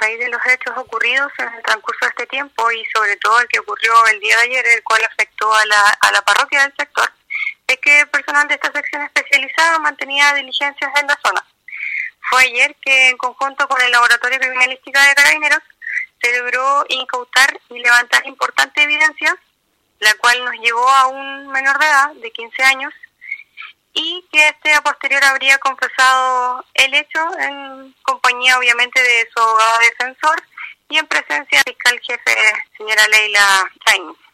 raíz de los hechos ocurridos en el transcurso de este tiempo y sobre todo el que ocurrió el día de ayer, el cual afectó a la parroquia del sector, es que el personal de esta sección especializada mantenía diligencias en la zona. Fue ayer que, en conjunto con el Laboratorio de Criminalística de Carabineros, se logró incautar y levantar importante evidencia, la cual nos llevó a un menor de edad, de 15 años, y que a posterior habría confesado el hecho en compañía, obviamente, de su abogado defensor y en presencia del fiscal jefe, señora Leila Chain.